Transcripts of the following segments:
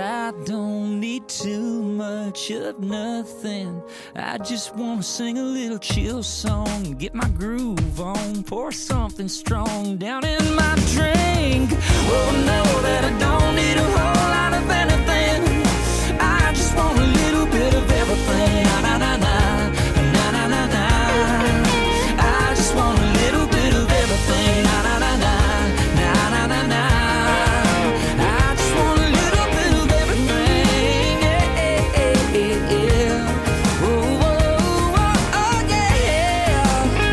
I don't need too much of nothing. I just wanna sing a little chill song, get my groove on, pour something strong down in my drink. Oh, know that I don't need a whole lot of anything. I just want a little bit of everything. Na na na na, na na na na. I just want a little bit of everything. Na na na na, na na na na. I just want a little bit of everything. Yeah, yeah, yeah, yeah. Oh, oh, oh, oh, yeah.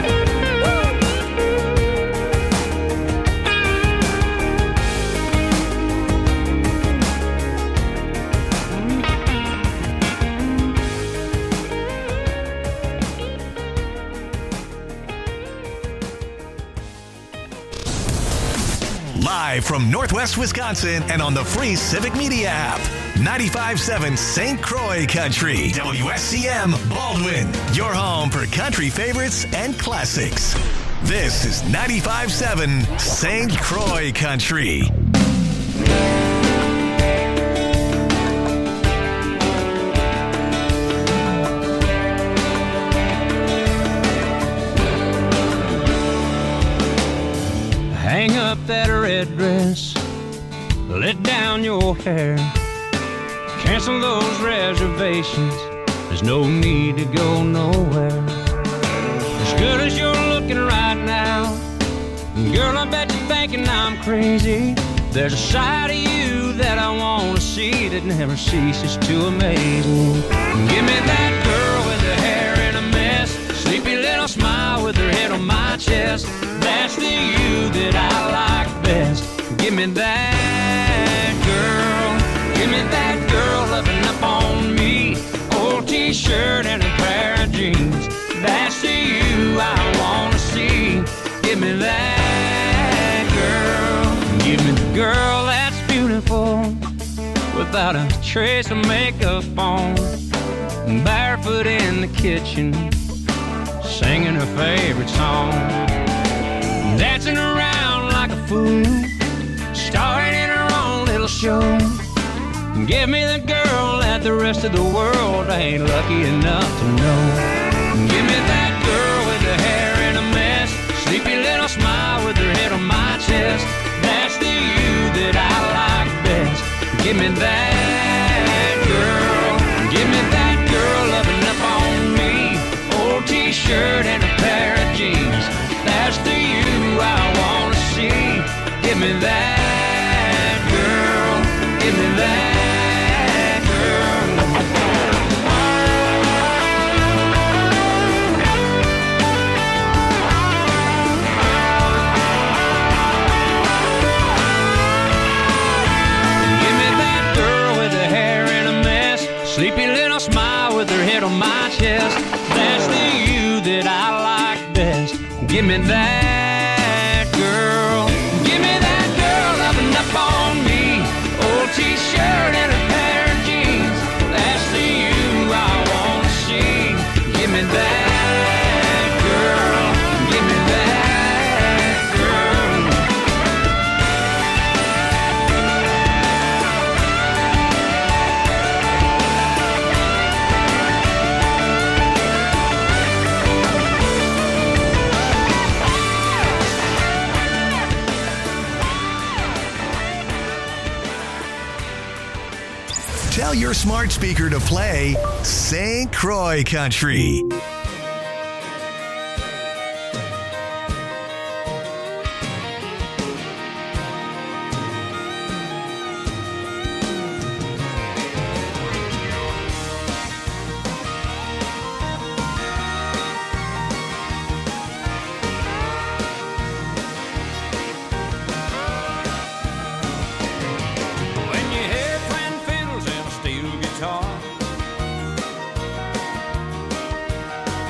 Live from Northwest Wisconsin and on the free Civic Media app. 95.7 St. Croix Country. WSCM Baldwin. Your home for country favorites and classics. This is 95.7 St. Croix Country. Hang up that red dress, let down your hair, cancel those reservations, there's no need to go nowhere. As good as you're looking right now, girl, I bet you're thinking I'm crazy. There's a side of you that I want to see that never ceases to amaze me. Give me that girl with her hair in a mess, sleepy little smile with her head on my chest. That's the you that I like best. Give me that girl. Give me that girl loving up on me. Old t-shirt and a pair of jeans. That's the you I want to see. Give me that girl. Give me the girl that's beautiful, without a trace of makeup on, barefoot in the kitchen, singing her favorite song, dancing around like a fool, starring in her own little show. Give me the girl that the rest of the world ain't lucky enough to know. Give me that girl with her hair in a mess, sleepy little smile with her head on my chest. That's the you that I like best. Give me that girl. Give me that girl loving up on me. Old t-shirt and a pair of jeans. That's the you I want to see. Give me that girl. Give me that girl. Give me that girl with her hair in a mess, sleepy little smile with her head on my chest. That's the you that I like best. Give me that girl. Give me that girl loving up on me. Old t-shirt and a pair of jeans. That's the you I want to see. Give me that girl. Give me that girl. Tell your smart speaker to play St. Croix Country. When you hear twin fiddles and a steel guitar,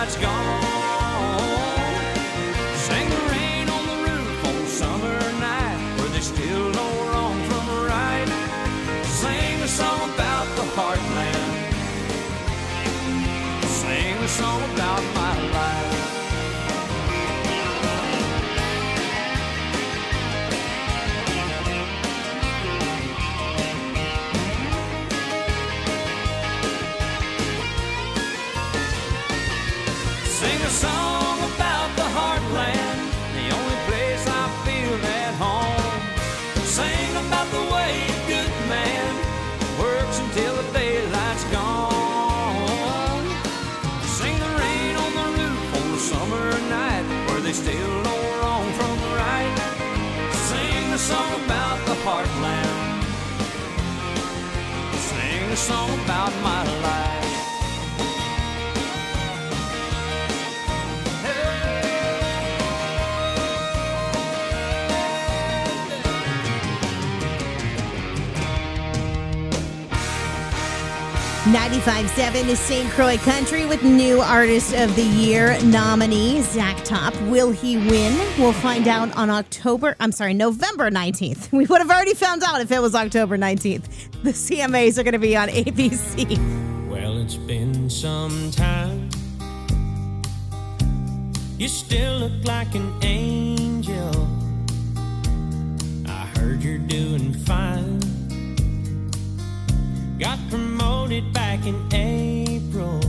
daylight's gone. Sing the rain on the roof on a summer night where they still know wrong from right. Sing a song about the heartland. Sing a song about my life. Sing a song about the heartland, the only place I feel at home. Sing about the way a good man works until the daylight's gone. Sing the rain on the roof on the summer night where they still know wrong from right. Sing a song about the heartland. Sing a song about my life. 95.7 is St. Croix Country with new Artist of the Year nominee, Zach Top. Will he win? We'll find out on November 19th. We would have already found out if it was October 19th. The CMAs are going to be on ABC. Well, it's been some time. You still look like an angel. I heard you're doing fine. Got promoted back in April,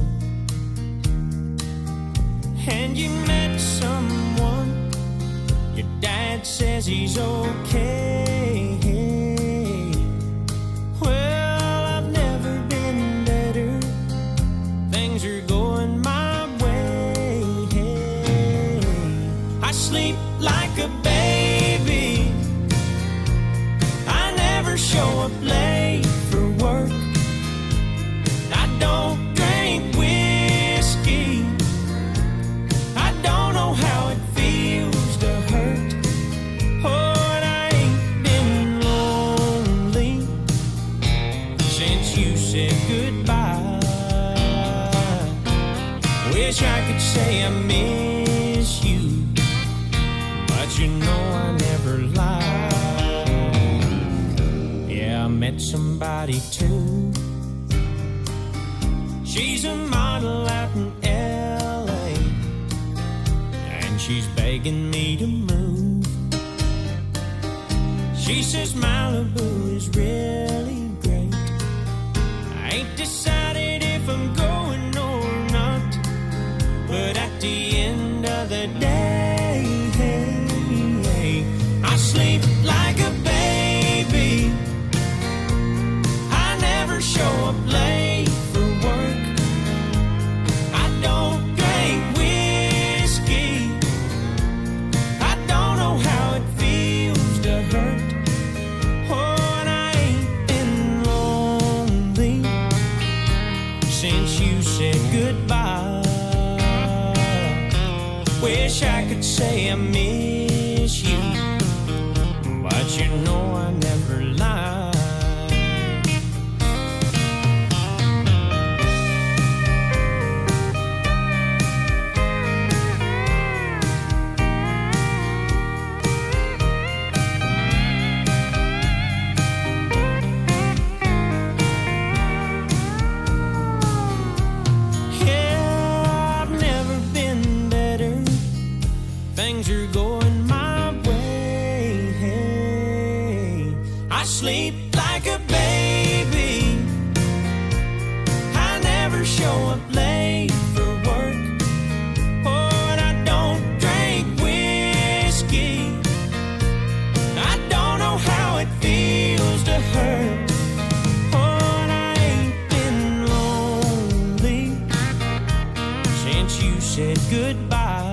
and you met someone. Your dad says he's okay. Well, I've never been better. Things are going my way. I sleep like a baby. I never show up late for work. Don't drink whiskey. I don't know how it feels to hurt. Oh, and I ain't been lonely since you said goodbye. Wish I could say I miss you, but you know I never lie. Yeah, I met somebody too. She's a model out in L.A., and she's begging me to move. She says Malibu is really great. I ain't decided if I'm going or not, but at the end of the day, I sleep like a baby. I never show up late for work. Don't drink whiskey. I don't know how it feels to hurt. Oh, and I ain't been lonely since you said goodbye. Wish I could say I miss you, but you know I never lie. Things are going my way. I sleep like a baby. I never show up late for work. Oh, and I don't drink whiskey. I don't know how it feels to hurt. Oh, and I ain't been lonely since you said goodbye.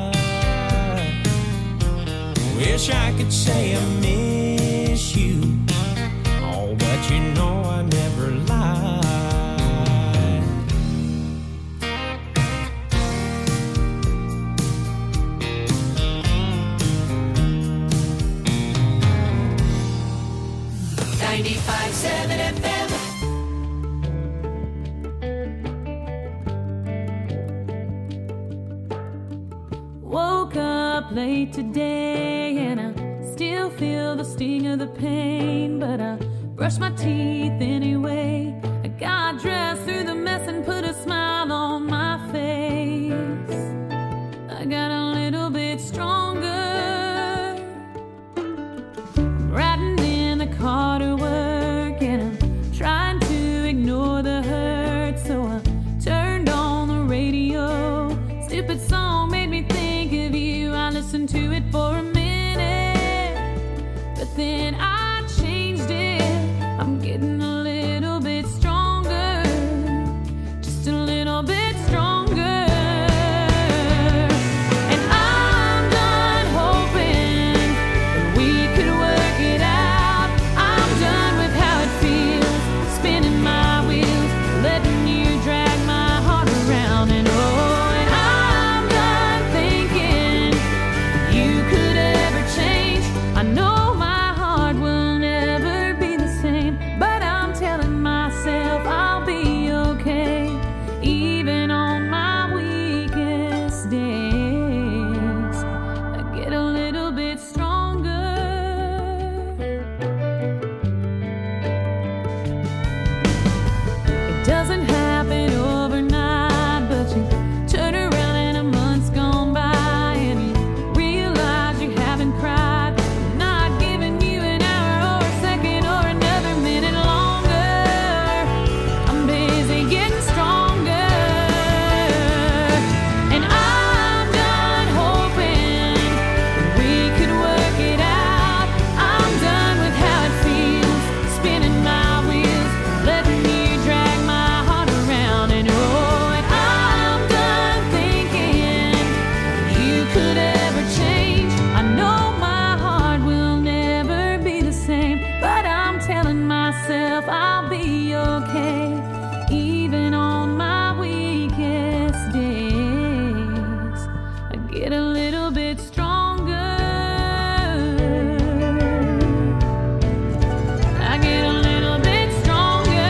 Wish I could say I miss you, oh, but you know I never lie. up late today, and I still feel the sting of the pain, but I brush my teeth anyway. I got dressed through the mess and put a smile on my face. I got a little bit stronger, riding in the car to work, and I'm trying to ignore the hurt, so I turned on the radio. Stupid song made me think of you. I listened to it for a minute, but then I changed it. I'm getting a little bit stronger, just a little bit stronger. And I'm done hoping that we could work it out. I'm done with how it feels, spinning my wheels, letting you drag my heart around. And oh, and I'm done thinking you could ever change. I know my heart will never be the same, but I'm telling myself I'll be okay, even on my weakest days. I get a little bit stronger. It doesn't happen overnight, but you turn around and a month's gone by, and you realize you haven't cried. I'm not giving you an hour or a second or another minute longer. I'm busy getting stronger. And I'm done hoping that we could work it out. I'm done with how it feels, spinning my wheels, letting you drag my heart around. And oh, and I'm done thinking you could ever change. I know my heart will never be the same, but I'm telling myself I'll be okay, even on my weakest days. I get a little bit stronger. I get a little bit stronger.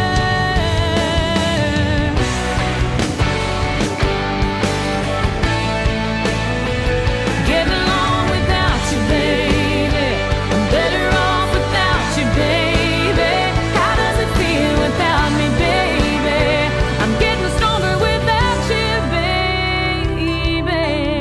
Getting along without you, baby. I'm better off without you, baby. How does it feel without me, baby? I'm getting stronger without you, baby.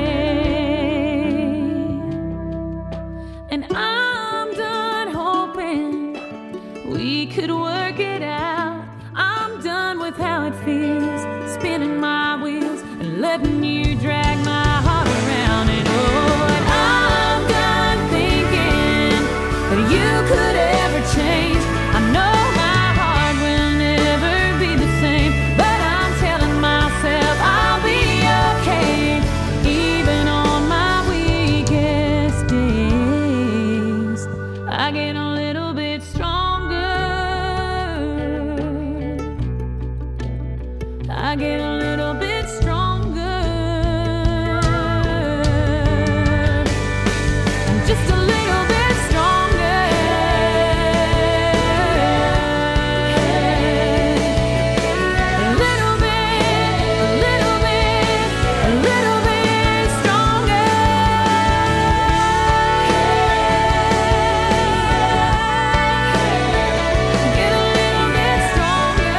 And I'm done hoping we could work it out. I'm done with how it feels, spinning my wheels and letting you drag my heart around. And oh, and I'm done thinking that you could ever change. I know my heart will never be the same, but I'm telling myself I'll be okay, even on my weakest days. I get a little bit stronger. I get a little bit stronger. Just a little bit stronger. A little bit, a little bit, a little bit stronger. Get a little bit stronger.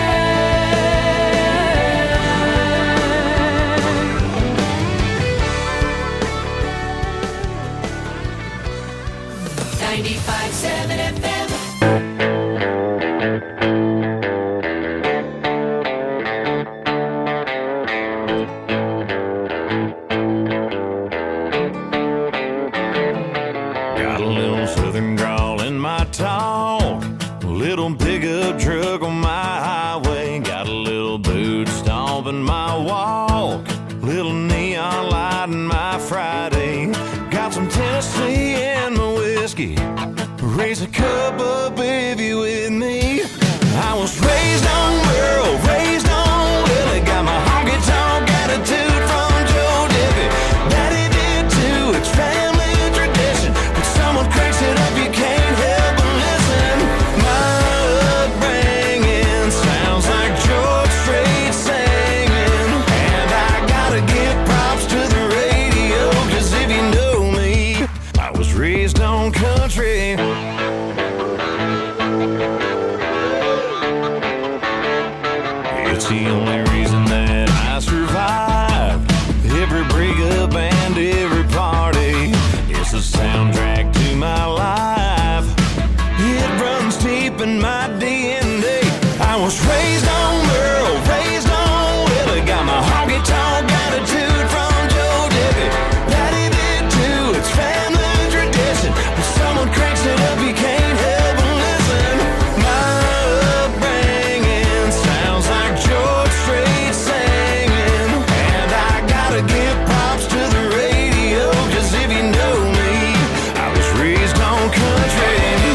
95.7 FM. Got a little southern drawl in my talk, a little pickup truck on my highway, got a little boot stomp in my walk, little neon light in my Friday, got some Tennessee in my whiskey, raise a cup up if you with me. I was raised on Merle, raised on Willie, got my honky tonk attitude from Joe Diffie. Daddy did too, it's family tradition. When someone cranks it up, you can't help but listen. My upbringing sounds like George Strait singing, and I gotta give props to the radio, 'cause if It's the only reason that I survived every breakup and every party. It's the soundtrack to my life. It runs deep in my DNA. I was raised on Merle, raised on Willie. Got my honky-tonk attitude from Joe Diffie. Daddy did too, it's family tradition. When someone cranks it up, you can't help but listen. My upbringing sounds like George Strait singing. And I gotta give props to the radio, 'cause if you know me, I was raised on country.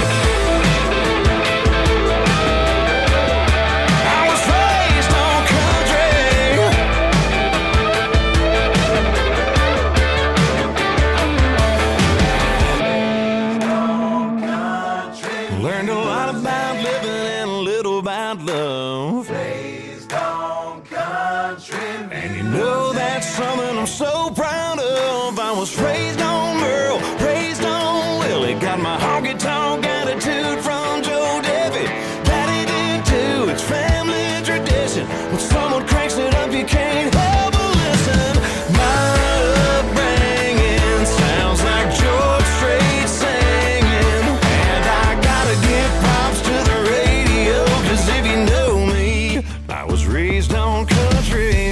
Learned a lot about living and a little about love. Raised on country music. And you know that's something I'm so proud of. I was raised on Merle, raised on Willie. Got my honky-tonk attitude from Joe Diffie. Daddy did too, it's family tradition. When someone cranks it up, you can't help but listen. My upbringing sounds like George Strait singing. And I gotta give props to the radio, 'cause if you know me, I was raised on country.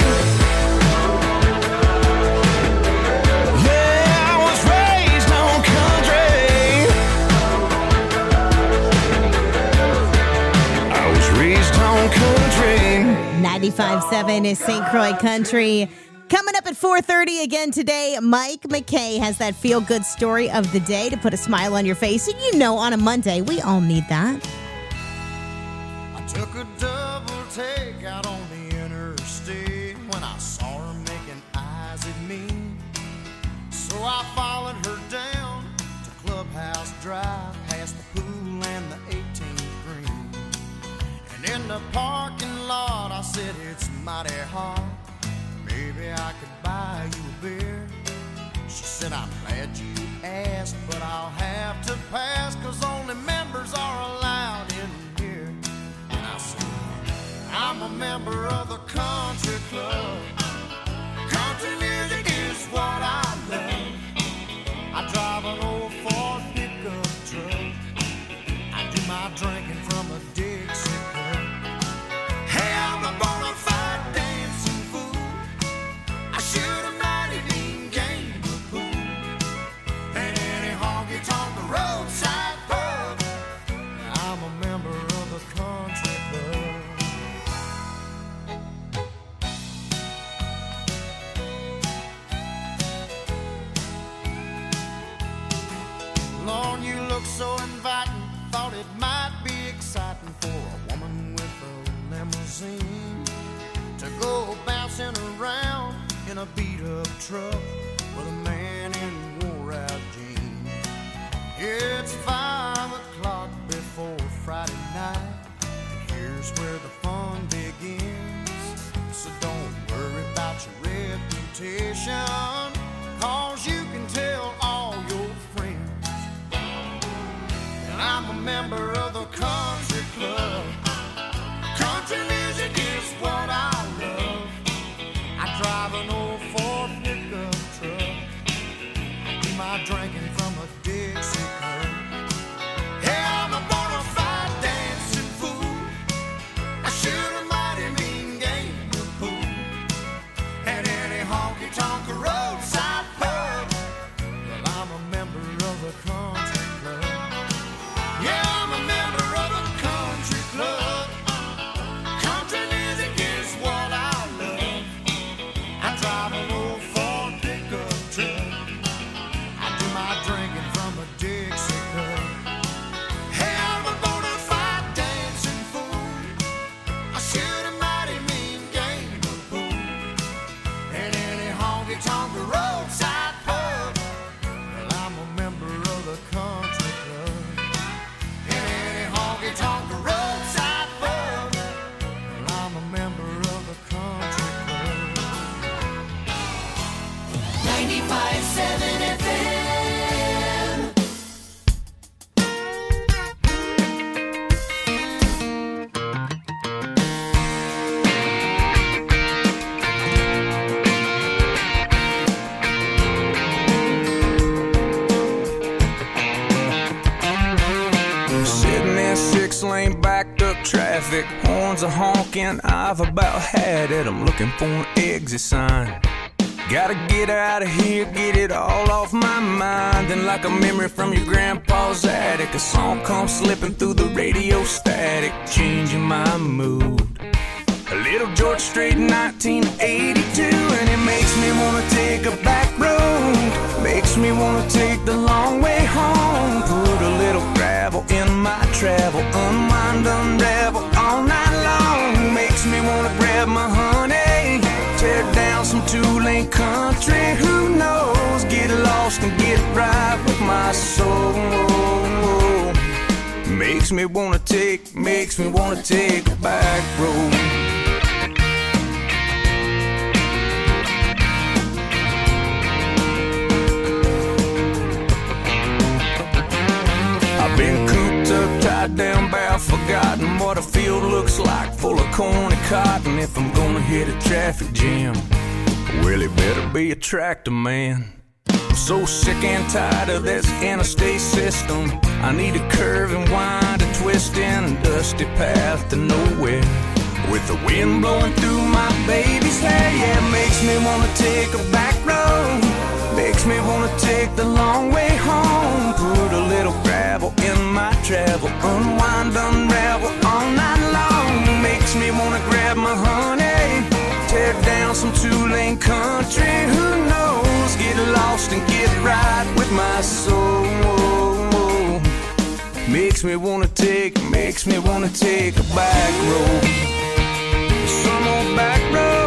Yeah, I was raised on country. I was raised on country. 95.7 is St. Croix Country. Coming up at 4:30 again today, Mike McKay has that feel-good story of the day to put a smile on your face. And you know, on a Monday, we all need that. I took a double take out on the interstate when I saw her making eyes at me. So I followed her down to Clubhouse Drive, past the pool and the 18th green. And in the parking lot, I said, it's mighty hot. Maybe I could buy you a beer. She said, I'm glad you asked, but I'll have to pass, 'cause only members are allowed in here. And I said, I'm a member of the country club. Country music is what I love. I drive an old Ford pickup truck. I do my drinking from a Dixie cup. Hey, I'm a bona fide dancing fool. I shoot a mighty mean game of pool. And any honky-tonk roadside pub. I'm a member of the country club. Lord, you look so inviting. Thought it might be exciting for a woman with a limousine to go bouncing around in a beat-up truck with a man in wore-out jeans. It's 5 o'clock before Friday night, and here's where the fun begins. So don't worry about your reputation, 'cause you can tell all your friends. And I'm a member of the country club. Country music is what I love. I drive an old Ford pickup truck. I do my drinking from a Dixie cup. Hey, I'm a bona fide dancing fool. I shoot a mighty mean game of pool. And any honky-tonk roadside pub. Well, I'm a member of the country club. Yeah, I'm a member of the country club. Country music is what I love. I drive an old Ford pickup truck. I do my drinking from a Dixie cup. Hey, I'm a bona fide dancing fool. I shoot a mighty mean game of pool. And any honky-tonk roadside pub. Well, I'm a member of the country club. And any honky-tonk roadside pub. Well, I'm a member of the country club. 95.7 FM. traffic, horns are honking, I've about had it. I'm looking for an exit sign. Gotta get out of here, get it all off my mind. Then like a memory from your grandpa's attic, a song comes slipping through the radio static, changing my mood. A little George Strait in 1982, and it makes me wanna take a back road. Makes me wanna take the long way home. Put a little gravel in my travel, unwind, unravel all night long. Makes me wanna grab my honey, tear down some two-lane country. Who knows? Get lost and get right with my soul. Makes me wanna take a back road. I've been cooped up, tied down, bad, forgotten what a field looks like, full of corn and cotton. If I'm gonna hit a traffic jam, well, it better be a tractor man. I'm so sick and tired of this interstate system. I need a curve and wind, a twist in a dusty path to nowhere, with the wind blowing through my baby's hair. Yeah, it makes me wanna take a back road. Makes me wanna take the long way home. Put a little gravel in my travel, unwind, unravel all night long. Makes me wanna grab my honey, tear down some two-lane country. Who knows? Get lost and get right with my soul. Makes me wanna take a back road. Some old back road.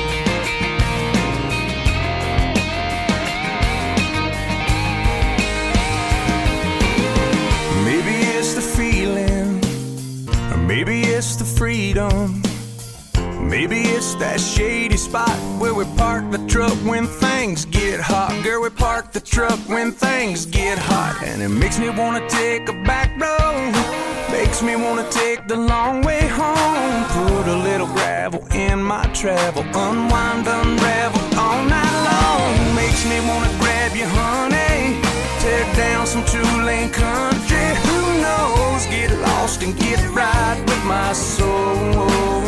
Maybe it's the feeling, or maybe it's the freedom. Maybe it's that shady spot where we park the truck when things get hot. Girl, we park the truck when things get hot. And it makes me wanna take a back road. Makes me wanna take the long way home. Put a little gravel in my travel, unwind, unravel all night long. Makes me wanna grab you, honey, tear down some two-lane country. Who knows? Get lost and get right with my soul.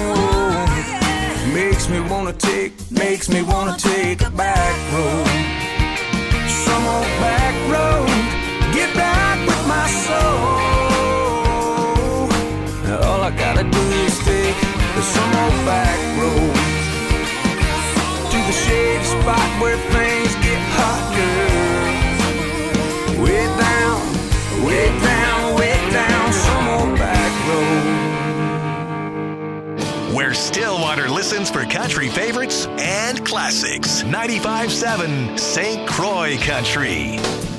Makes me wanna take a back road. Some old back road, get back with my soul. All I gotta do is take some old back road to the shady spot where things get hot, girl. Way down, way down, way down, some old back road. Where Stillwater listens for country favorites and classics. 95.7 St. Croix Country.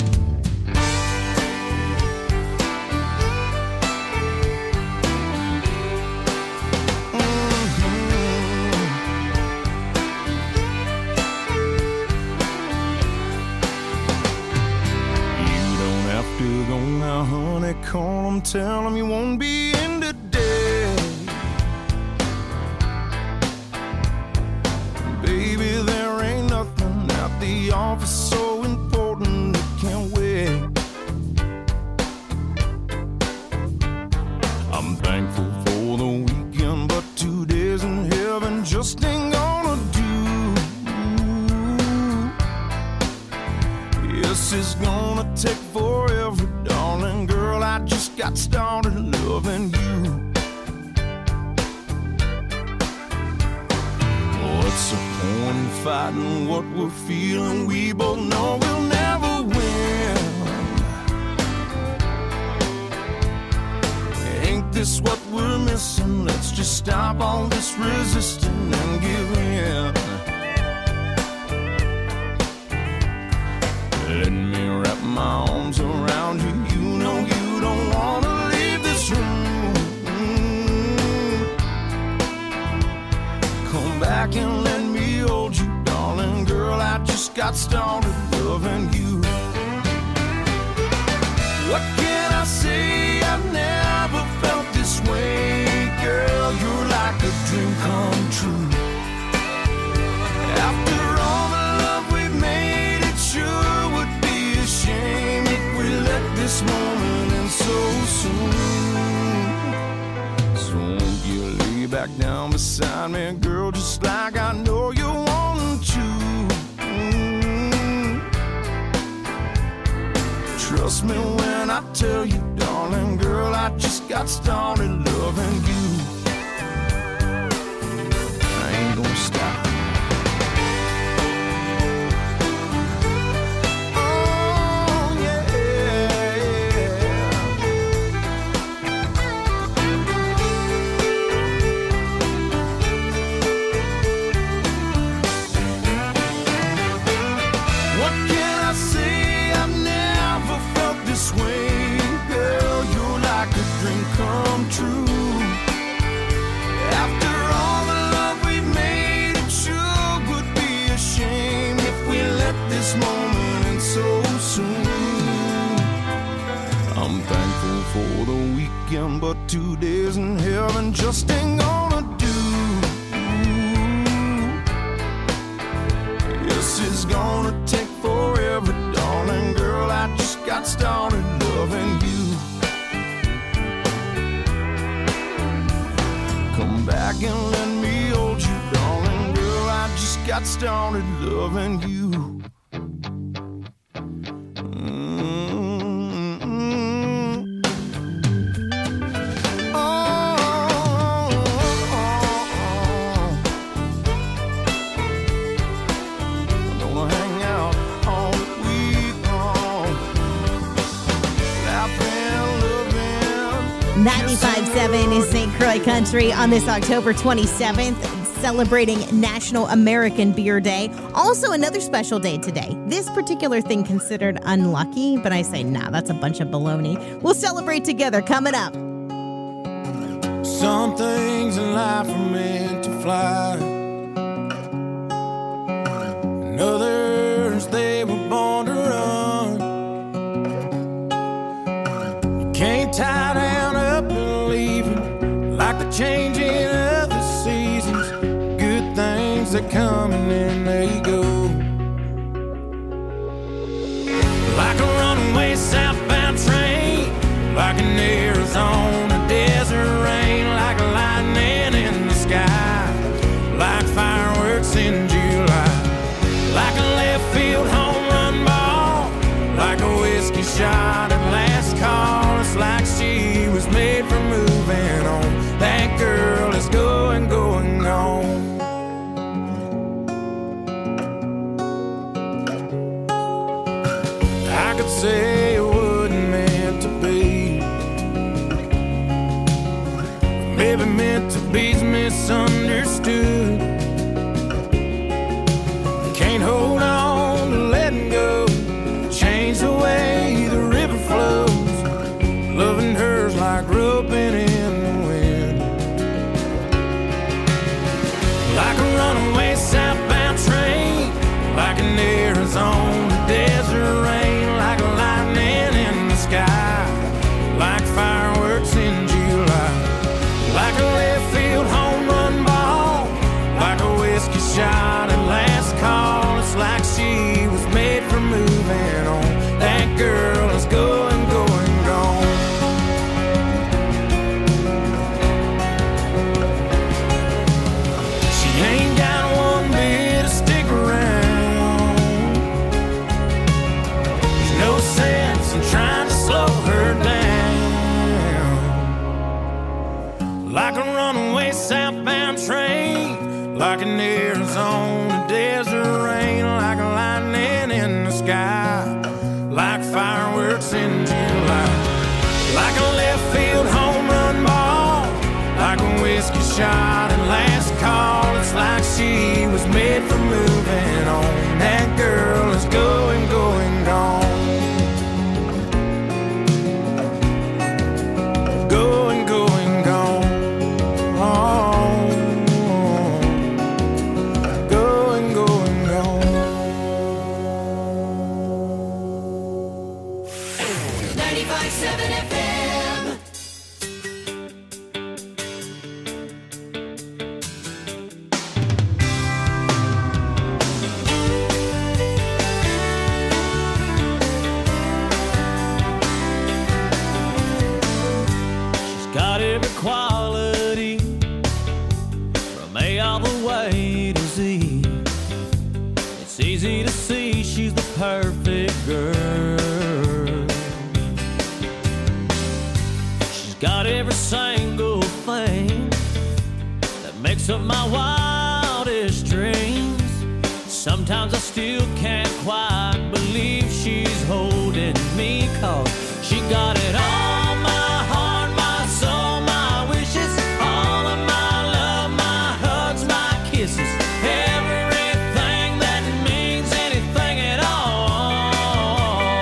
You don't have to go now, honey. Call them, tell them you won't be in today. Baby, there ain't nothing at the office so important it can't wait. I'm thankful for the weekend, but 2 days in heaven just ain't gonna do. Yes, it's gonna take forever, darling girl. I just got started loving you. What's the point in fighting what we're feeling? We both know we'll never win. Ain't this what we're missing? Let's just stop all this resisting and give in. Let me wrap my arms around you. You know you don't wanna leave this room. Come back and let me hold you, darling girl. I just got started loving you. What can I say? I've never felt this way, girl. You're like a dream come true. After all the love we've made, it sure would be a shame if we let this moment end so soon. So won't you beside me, girl, just like I know you want to. Trust me when I tell you, darling, girl, I just got started loving you. I ain't gonna stop. For the weekend, but 2 days in heaven just ain't gonna do. Yes, it's gonna take forever, darling girl. I just got started loving you. Come back and let me hold you, darling girl. I just got started loving you. Is St. Croix Country on this October 27th, celebrating National American Beer Day. Also, another special day today. This particular thing considered unlucky, but I say, nah, that's a bunch of baloney. We'll celebrate together coming up. Some things in life are meant to fly, and others, they were born to run. You can't tie down up and leave it. Like the changing of the seasons, good things that come and then they go. Like a runaway southbound train, like an Arizona desert rain, like lightning in the sky, like fireworks in July, like a left field home run ball, like a whiskey shot at last call. It's like she was made for moving on. That girl is going, going on. I could say it wasn't meant to be, maybe meant to be's misunderstood. Can't hold on to letting go, change the way the river flows. Loving her's like roping in. Like a runaway southbound train, like an Arizona desert rain, like lightning in the sky, like fireworks in July, like a left field home run ball, like a whiskey shot at last call. It's like she was made for moving on. That girl is going, going, gone. Ain't got one bit to stick around. There's no sense in trying to slow her down. Like a runaway southbound train, like an Arizona desert rain, like a lightning in the sky, like fireworks in July, like a left field home run ball, like a whiskey shot and last call. It's like she was made for moving on. That girl is going, going, gone. Going, going, gone. Going, going, gone. 95.7 FM. wakes up my wildest dreams. Sometimes I still can't quite believe she's holding me, 'cause she got it all, my heart, my soul, my wishes, all of my love, my hugs, my kisses, everything that means anything at all.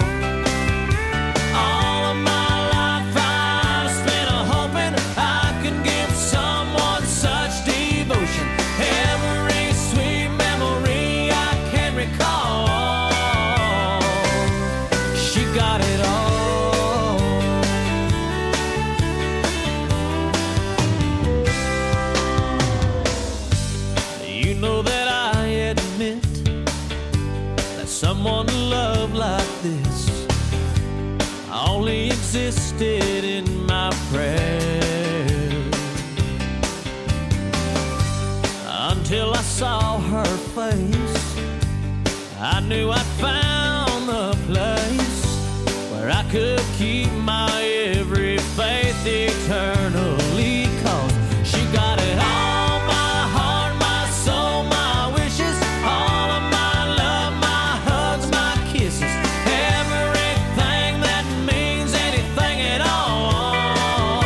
All of my life I've spent hoping I could give someone such devotion. Every sweet memory I can recall, she got it all. You know that I admit that someone to love like this only existed in my prayers, until I saw her face. I knew I'd found the place where I could keep my every faith eternally, 'cause she got it all, my heart, my soul, my wishes, all of my love, my hugs, my kisses, everything that means anything at all.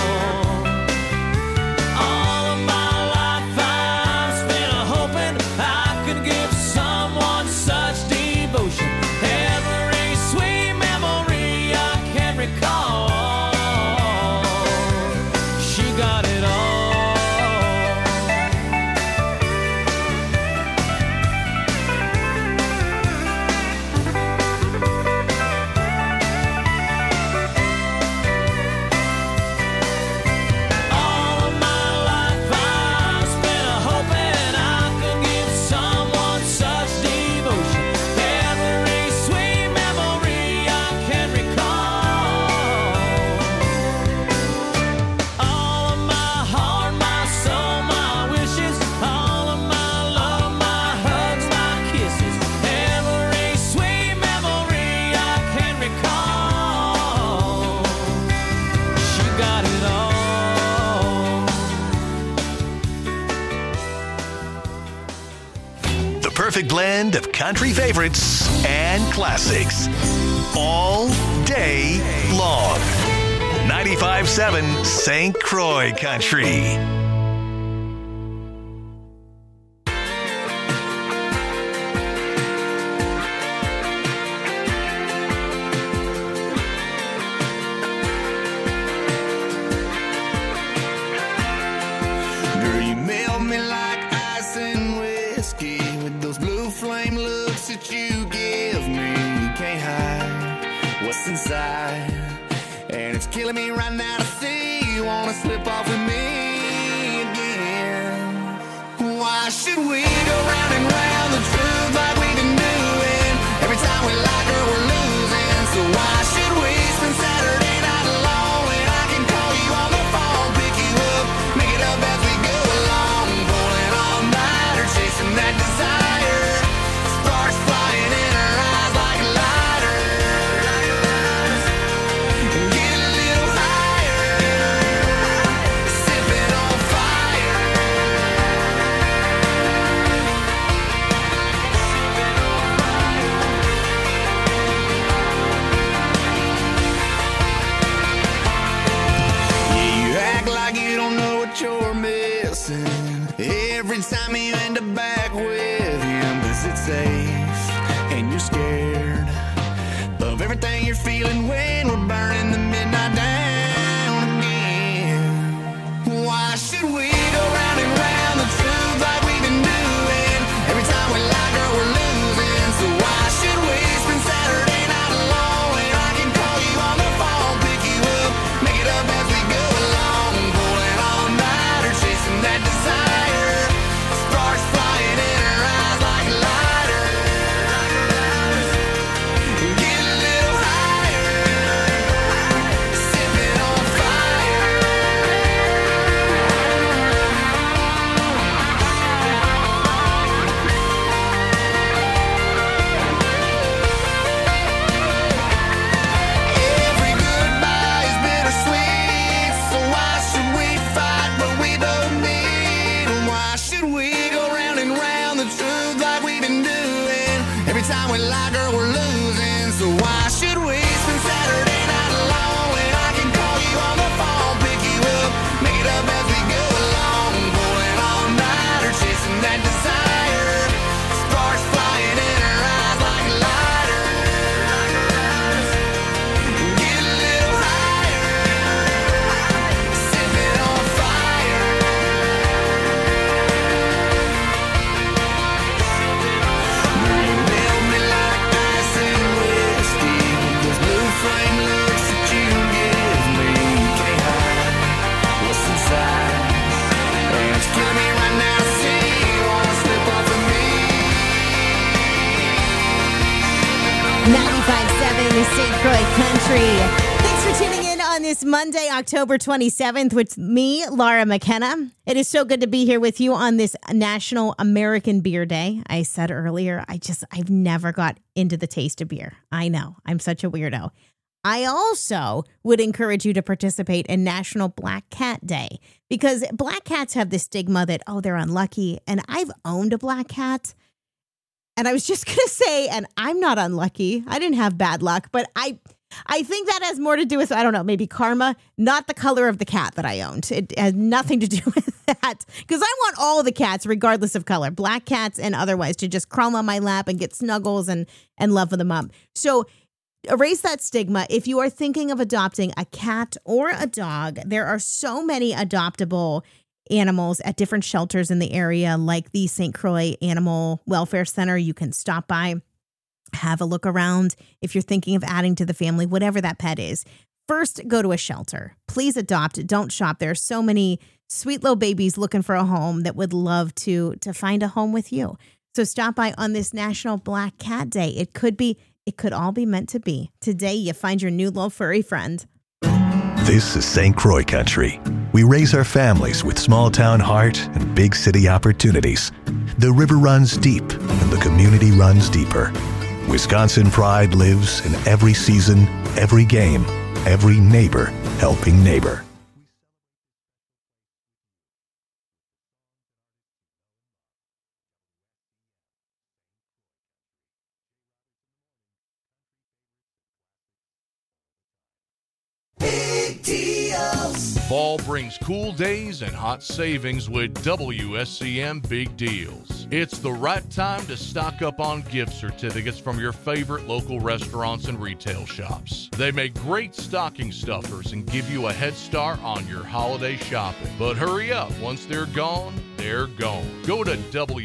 All of my life I've spent hoping I could give someone such devotion. Every sweet memory I can recall, she got it all. All of my life I've spent hoping I could give someone such devotion. Every sweet memory I can recall. All of my heart, my soul, my wishes, all of my love, my hugs, my kisses, every sweet memory I can recall. She got it all. The perfect blend of country favorites and classics. All day long. 95.7 St. Croix Country. Girl, you melt me like ice and whiskey with those blue flame looks that you give me. You can't hide what's inside, and it's killing me right now to see you wanna slip off with me again. Why should we go round and round the truth like we've been doing? Every time we like her, we're losing. So why should we spend Saturday night alone when I can call you on the phone, pick you up, make it up as we go along, pulling all nighter, chasing that desire, sparks flying in her eyes like lighters, and get a little higher, sipping on fire. Yeah, you act like you don't know what you're missing every time you end up back with him. Is it safe? And you're scared of everything you're feeling when we're burning the midnight down again. Why should we go round and round the truth like we've been doing? Every time we like her, we're losing. So why should we spend Saturday night alone when I can call you on the phone, pick you up, make it up as we go along, pulling all nighter, chasing that desire, sparks flying in her eyes like lighters, and get a little higher, sipping on fire. Anytime we lie, girl, we're losing. So why should we spend Saturday night alone when I can call you on the phone, pick you up, make it up as we go along, pulling all night or chasing that desire. Sparks flying in her eyes like lighters. Get a little higher, sipping on fire. Girl, you melt me like ice and whiskey. Those blue flame looks that you give me, you can't hide what's inside. And it's killing me right now to see you wanna slip off of me. 95.7 St. Croix Country. Thanks for tuning in on this Monday, October 27th with me, Laura McKenna. It is so good to be here with you on this National American Beer Day. I said earlier, I've never got into the taste of beer. I know, I'm such a weirdo. I also would encourage you to participate in National Black Cat Day because black cats have this stigma that, oh, they're unlucky. And I've owned a black cat. And I was just going to say, and I'm not unlucky. I didn't have bad luck, but I think that has more to do with, I don't know, maybe karma, not the color of the cat that I owned. It has nothing to do with that because I want all the cats, regardless of color, black cats and otherwise, to just crawl on my lap and get snuggles and love them up. So erase that stigma. If you are thinking of adopting a cat or a dog, there are so many adoptable animals at different shelters in the area, like the St. Croix Animal Welfare Center. You can stop by, have a look around. If you're thinking of adding to the family, whatever that pet is, first go to a shelter. Please adopt. Don't shop. There are so many sweet little babies looking for a home that would love to find a home with you. So stop by on this National Black Cat Day. It could all be meant to be. Today, you find your new little furry friend. This is St. Croix Country. We raise our families with small town heart and big city opportunities. The river runs deep and the community runs deeper. Wisconsin pride lives in every season, every game, every neighbor helping neighbor. Big deals. Fall brings cool days and hot savings with WSCM Big Deals. It's the right time to stock up on gift certificates from your favorite local restaurants and retail shops. They make great stocking stuffers and give you a head start on your holiday shopping. But hurry up, once they're gone, they're gone. Go to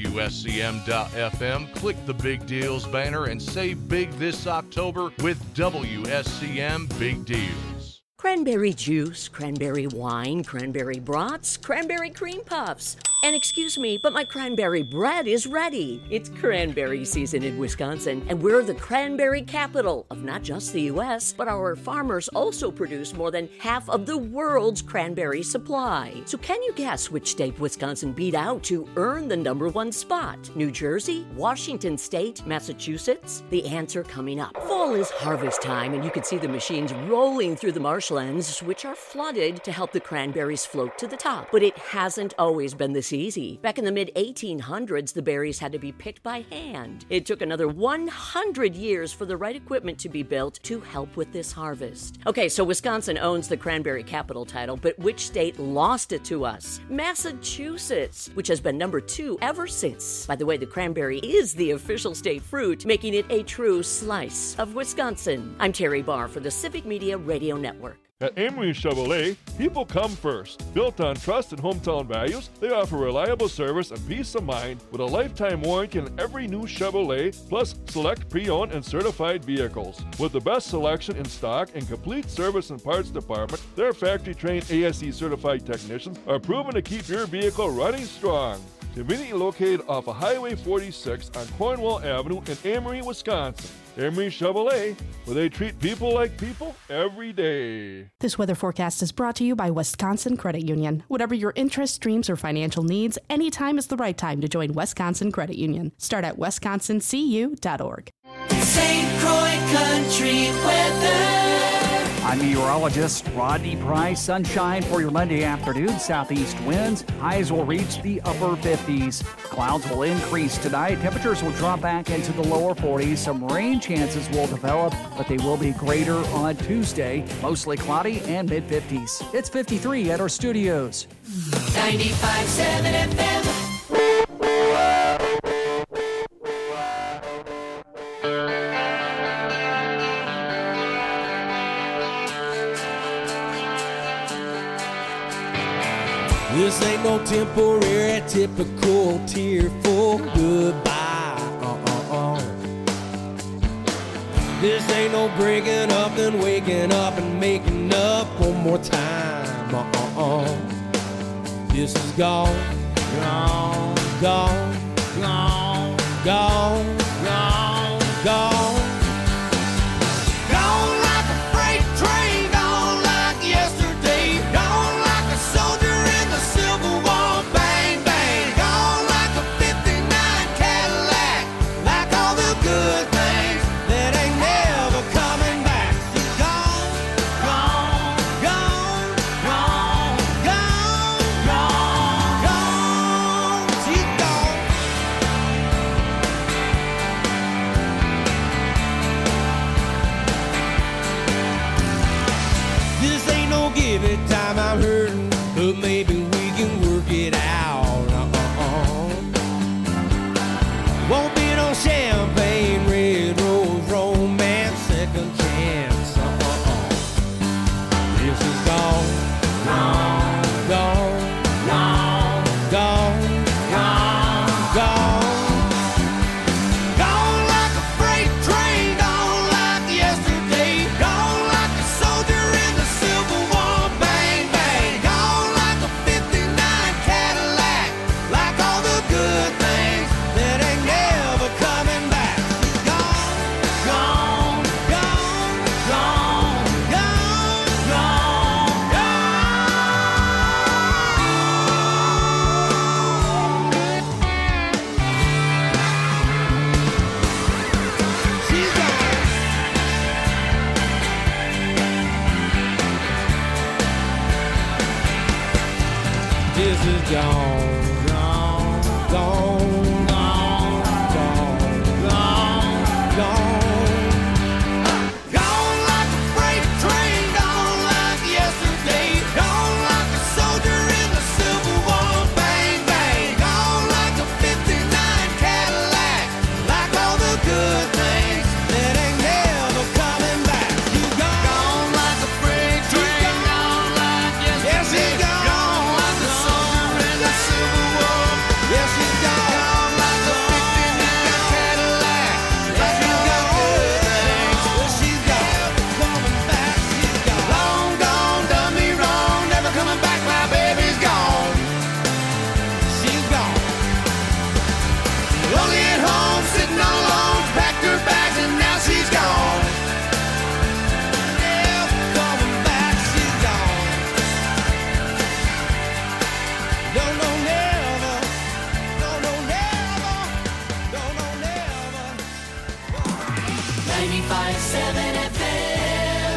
WSCM.FM, click the Big Deals banner, and save big this October with WSCM Big Deals. Cranberry juice, cranberry wine, cranberry brats, cranberry cream puffs. And excuse me, but my cranberry bread is ready. It's cranberry season in Wisconsin, and we're the cranberry capital of not just the U.S., but our farmers also produce more than half of the world's cranberry supply. So can you guess which state Wisconsin beat out to earn the #1 spot? New Jersey, Washington State, Massachusetts? The answer coming up. Fall is harvest time, and you can see the machines rolling through the marshlands, which are flooded to help the cranberries float to the top. But it hasn't always been this easy. Back in the mid-1800s, the berries had to be picked by hand. It took another 100 years for the right equipment to be built to help with this harvest. Okay, so Wisconsin owns the cranberry capital title, but which state lost it to us? Massachusetts, which has been #2 ever since. By the way, the cranberry is the official state fruit, making it a true slice of Wisconsin. I'm Terry Barr for the Civic Media Radio Network. At Amory Chevrolet, people come first. Built on trust and hometown values, they offer reliable service and peace of mind with a lifetime warranty on every new Chevrolet, plus select pre-owned and certified vehicles. With the best selection in stock and complete service and parts department, their factory-trained ASE certified technicians are proven to keep your vehicle running strong. Conveniently located off of Highway 46 on Cornwall Avenue in Amory, Wisconsin. Amory Chevrolet, where they treat people like people every day. This weather forecast is brought to you by Wisconsin Credit Union. Whatever your interests, dreams, or financial needs, anytime is the right time to join Wisconsin Credit Union. Start at wisconsincu.org. St. Croix Country weather. I'm meteorologist Rodney Price. Sunshine for your Monday afternoon. Southeast winds. Highs will reach the upper 50s. Clouds will increase tonight. Temperatures will drop back into the lower 40s. Some rain chances will develop, but they will be greater on Tuesday. Mostly cloudy and mid-50s. It's 53 at our studios. 95.7 FM. This ain't no temporary, typical tearful goodbye. This ain't no breaking up and waking up and making up one more time. This is gone, gone, gone, gone, gone, gone, gone. Gone like a freight train, gone like yesterday, gone like a soldier in the Civil War, bang, bang, gone like a 59 Cadillac, like all the good things that ain't never coming back. She's gone, gone, gone, gone, gone, gone, gone, she's gone. This ain't no give it time, I'm hurting, but maybe we can work it out. Won't be no champagne, red rose, romance, second chance. This is gone, gone, gone, gone, gone, gone, gone. Gone like a freight train, gone like yesterday, gone like a soldier in the Civil War, bang, bang, gone like a 59 Cadillac, like all the good things that ain't never coming back. Gone, gone, gone, gone, gone, gone, gone. She's gone. This is gone, gone, gone, gone, gone, gone, gone. Gone like a freight train, gone like yesterday, gone like a soldier in the Civil War, bang, bang, gone like a 59 Cadillac, like all the good things that ain't never coming back. She's gone like a freight train, gone like yesterday. Yes, she's gone like a soldier in the Civil War. Yes, she's gone like a 59 Cadillac, like all the good things. Well, she's gone, coming back. She's gone. Long gone, done me wrong, never coming back. My baby's gone. She's gone. Lonely at home, sitting all alone, packed her bags and now she's gone. Never coming back. She's gone. No, no, never. No, no, never. No, no, never. 95.7 FM.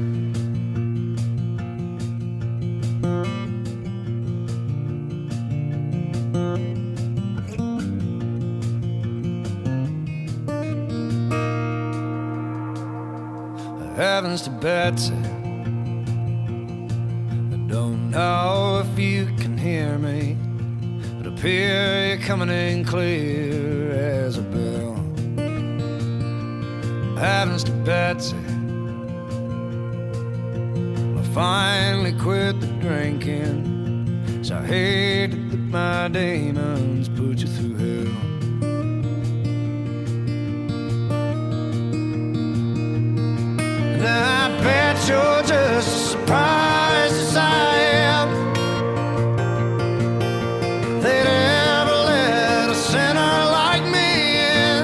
Heavens to Betsy, I don't know if you can hear me, but up here you're coming in clear as a bell. Heavens to Betsy, I finally quit the drinking, so I hated that my demons put you through hell. And I bet you're just as surprised as I am they'd ever let a sinner like me in.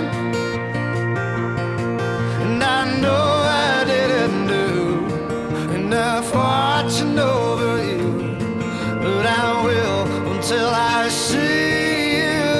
And I know I didn't do enough watching over you, but I will until I see you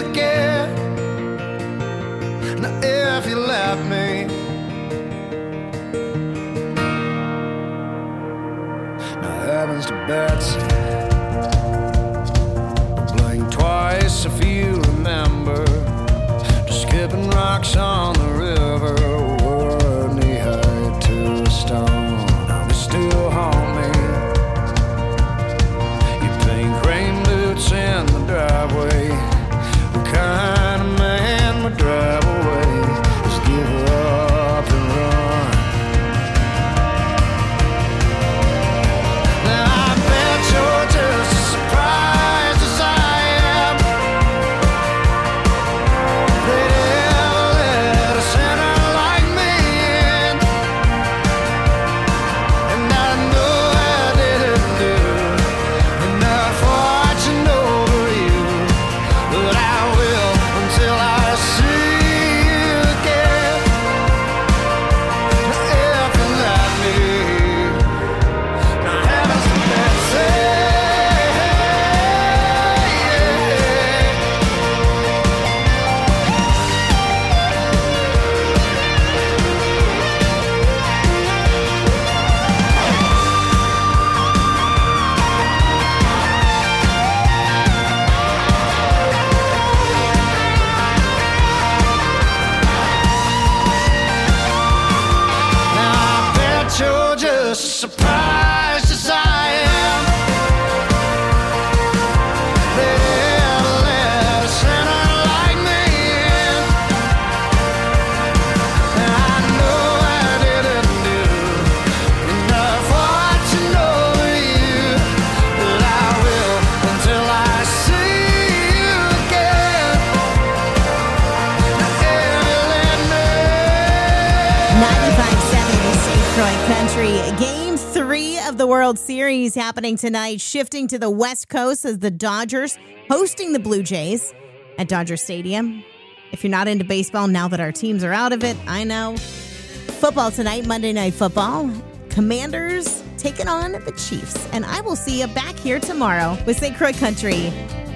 Croy Country. Game 3 of the World Series happening tonight, shifting to the West Coast as the Dodgers hosting the Blue Jays at Dodger Stadium. If you're not into baseball, now that our teams are out of it, I know. Football tonight, Monday Night Football. Commanders taking on the Chiefs. And I will see you back here tomorrow with St. Croix Country.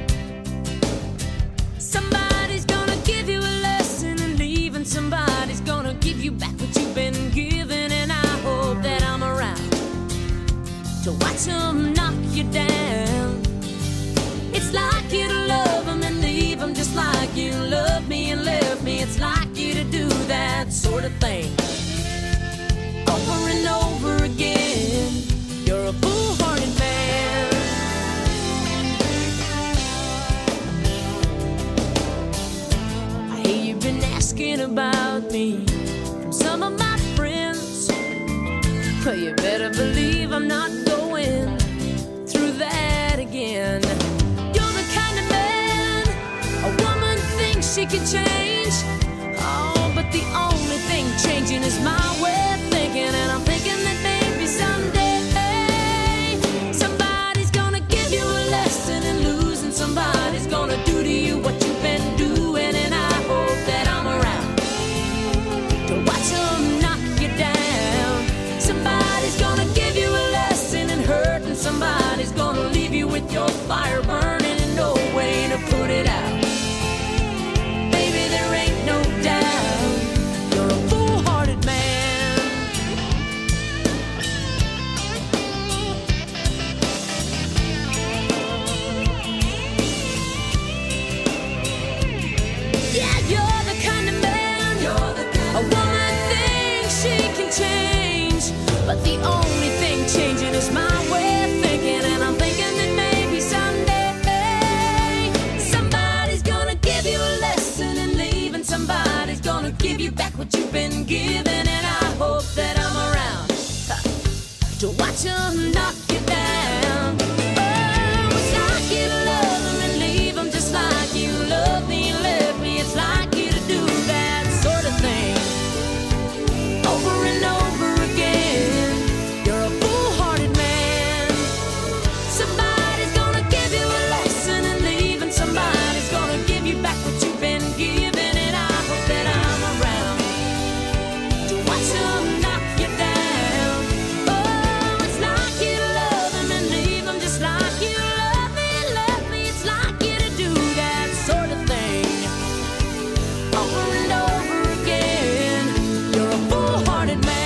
Somebody's gonna give you a lesson and leave, and somebody's gonna give you back what you've been given. And I hope that I'm around to watch them knock you down. It's like you to love them and leave them, just like you loved me and left me. It's like you to do that sort of thing over and over again. You're a foolhardy man. I hear you've been asking about me from some of my friends, but you better believe I'm not going through that again. You're the kind of man a woman thinks she can change. Oh, but the only thing changing is my way of thinking. And I'm thinking that maybe someday somebody's gonna give you a lesson in losing. Somebody's gonna do to you what you've been doing. And I hope that I'm around to watch them knock you down. Somebody's gonna give you a lesson in hurt, and somebody's gonna leave you with your fire burning and no way to put it out. Baby, there ain't no doubt you're a foolhardy man. Yeah, you're the kind of man a woman thinks she can change, but the only thing changing is my way of thinking. And I'm thinking that maybe someday somebody's gonna give you a lesson in leaving. Somebody's gonna give you back what you've been given. And I hope that I'm around to watch them knock you down. Oh, it's like you to love them and leave them, just like you love me and left me. It's like you to do that sort of thing over and over again. You're a foolhardy man. Somebody's gonna give you a lesson and leave, and somebody's gonna give you back what you've been given. And I hope that I'm around to watch them knock you down. Oh, it's like you to love them and leave them, just like you love me and left me. It's like you to do that sort of thing over and over again. You're a foolhardy man.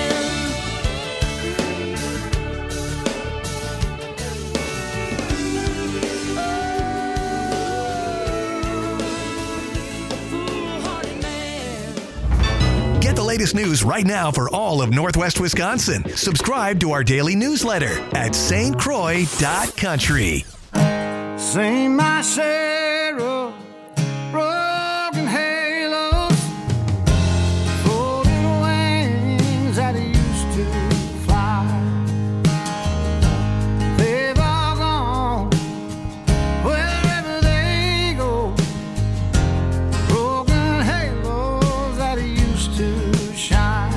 Get the latest news right now for all of Northwest Wisconsin. Subscribe to our daily newsletter at stcroix.country. Sing my share of broken halos, floating wings that used to fly. They've all gone wherever they go. Broken halos that used to shine.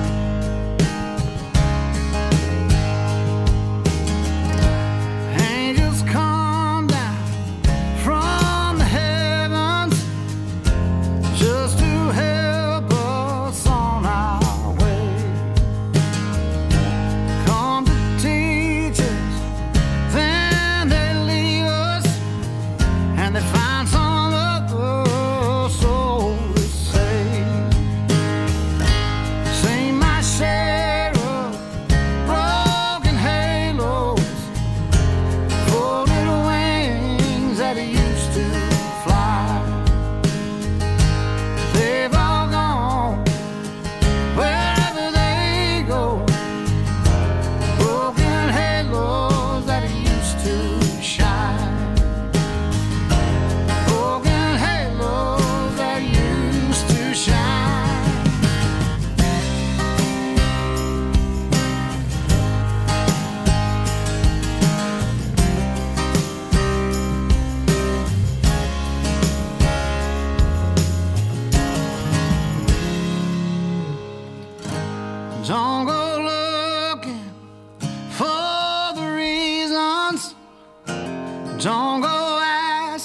Angels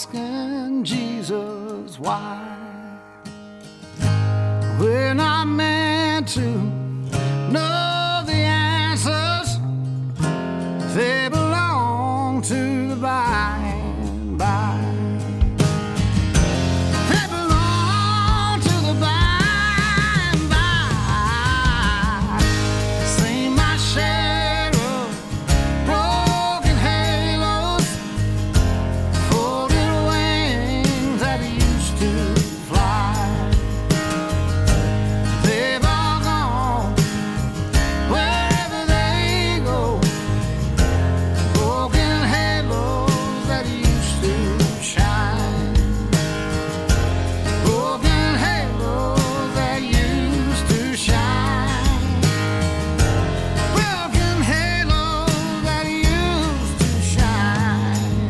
asking Jesus why. We're not meant to know the answers. They belong to the by and by. They belong to the by and by. Seen my share of broken halos, folded wings that used to fly. They've all gone wherever they go. Broken halos that used to shine. Broken halos that used to shine. Broken halos that used to shine.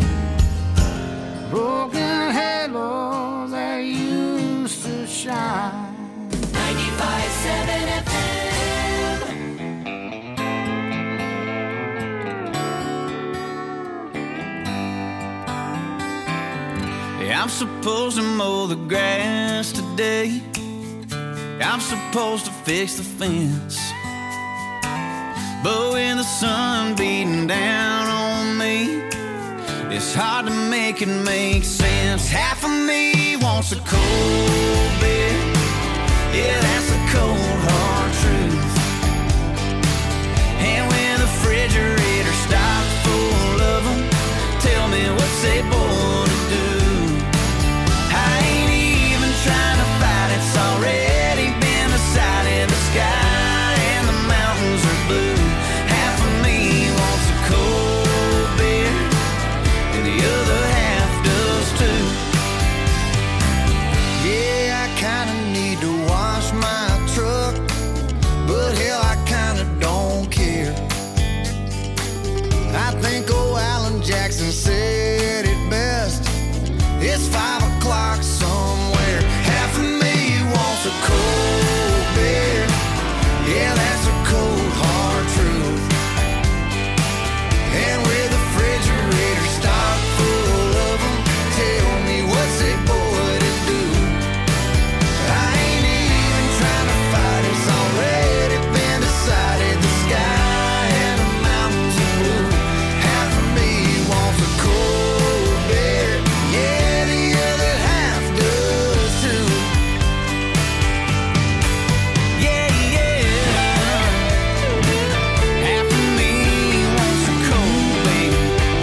Broken halos that used to shine. 95.7 FM. Yeah, I'm supposed to mow the grass today. I'm supposed to fix the fence. But when the sun beating down on me, it's hard to make it make sense. Half of me wants a cold beer. Yeah, that's a cold, hard truth. And when the refrigerator stops full of them, tell me what's they born to do. I ain't even trying to fight, it's already been decided. The sky and the mountains are blue. Half of me wants a cold beer, and the other half does too. Yeah, I kinda need to wash my truck, but hell, I kinda don't care. I think old Alan Jackson said it best. It's 5 o'clock somewhere. Half of me wants a cold beer. Yeah, that's a cold, hard truth. And with the refrigerator stocked full of them, tell me what's a boy to do. I ain't even trying to fight, it's already been decided. The sky and the mountains are blue. Half of me wants a cold beer. Yeah, the other half does too. Yeah, yeah. Half of me wants a cold beer.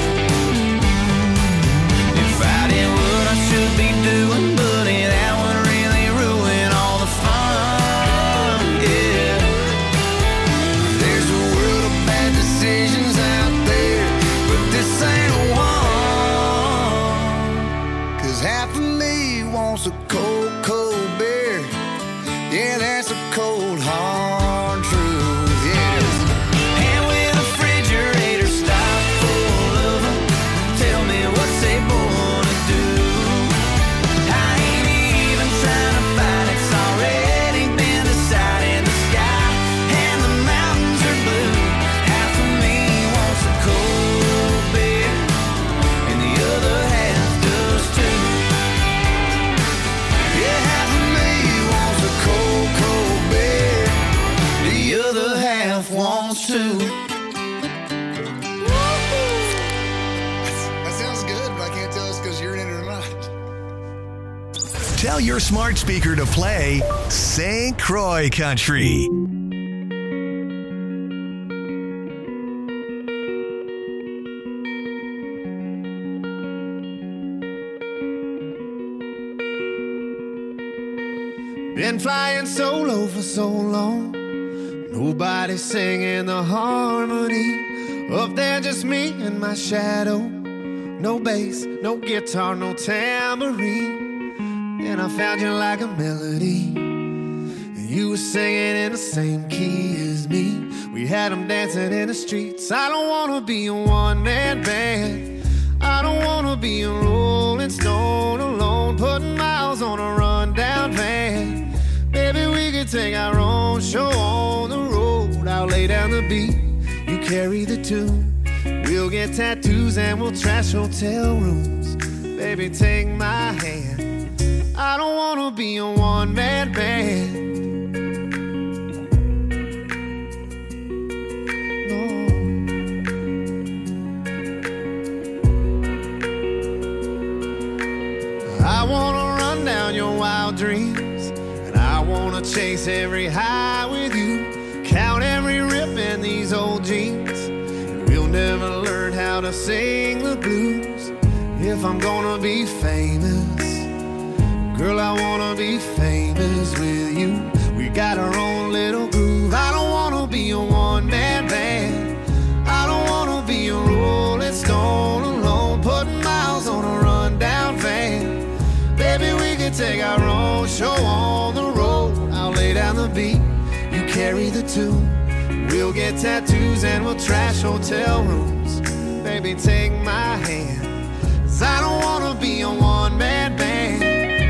If I did what I should be doing, buddy, that would really ruin all the fun. Yeah. There's a world of bad decisions out there, but this ain't one. 'Cause half of me wants a cold, cold beer. Yeah, that's a cold, hard truth. Yeah. And with the refrigerator stocked full of them, tell me what's they born to do. I ain't even trying to fight, it's already been decided. The sky and the mountains are blue. Half of me wants a cold beer, and the other half does too. Yeah, half of me wants a cold, cold beer. The other half wants to. That sounds good, but I can't tell it's 'cause you're in it or not. Tell your smart speaker to play St. Croix Country. Been flying solo for so long. Nobody singing the harmony. Up there just me and my shadow. No bass, no guitar, no tambourine. And I found you like a melody. And you were singing in the same key as me. We had them dancing in the streets. I don't wanna be a one-man band. I don't wanna be a rolling stone alone, putting miles on a rundown van. Maybe we could take our own show on the road. I'll lay down the beat, you carry the tune. We'll get tattoos and we'll trash hotel rooms. Baby, take my hand. I don't wanna be a one-man band. I wanna run down your wild dreams, and I wanna chase every high with you, count every rip in these old jeans, and we'll never learn how to sing the blues. If I'm gonna be famous, girl, I wanna be famous with you. We got our own little groove. I don't wanna be a one-man band. I don't wanna be a Rolling Stone alone, putting miles on a rundown van. Baby, we can take our own show on the road. I'll lay down the beat, you carry the tune. We'll get tattoos and we'll trash hotel rooms. Baby, take my hand, 'cause I don't wanna be a one-man band.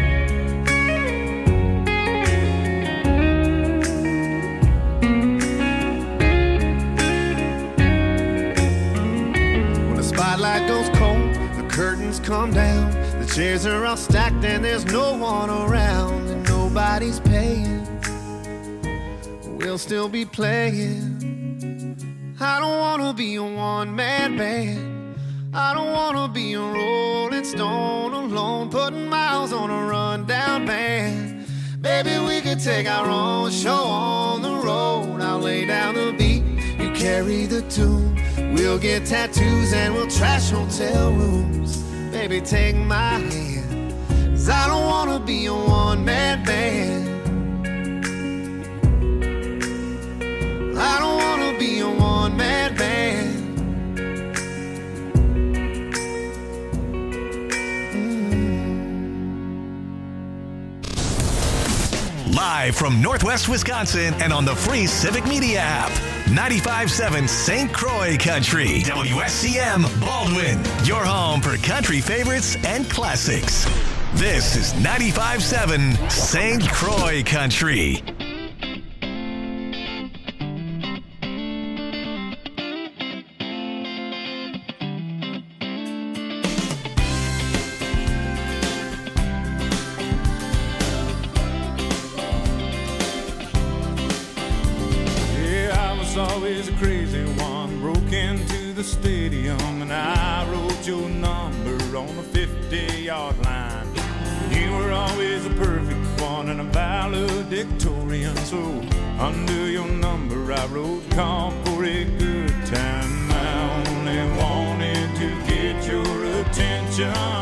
When the spotlight goes cold, the curtains come down, the chairs are all stacked and there's no one around, and nobody's paying, we'll still be playing. I don't wanna be a one-man band. I don't wanna be a Rolling Stone alone, putting miles on a rundown van. Baby, we could take our own show on the road. I'll lay down the beat, you carry the tune. We'll get tattoos and we'll trash hotel rooms. Baby, take my hand, 'cause I don't wanna be a one-man band. I don't wanna be a one-man band. Live from Northwest Wisconsin and on the free Civic Media app. 95.7 St. Croix Country. WSCM Baldwin. Your home for country favorites and classics. This is 95.7 St. Croix Country. Always a crazy one, broke into the stadium and I wrote your number on the 50-yard line. You were always a perfect one and a valedictorian, so under your number I wrote call for a good time. I only wanted to get your attention.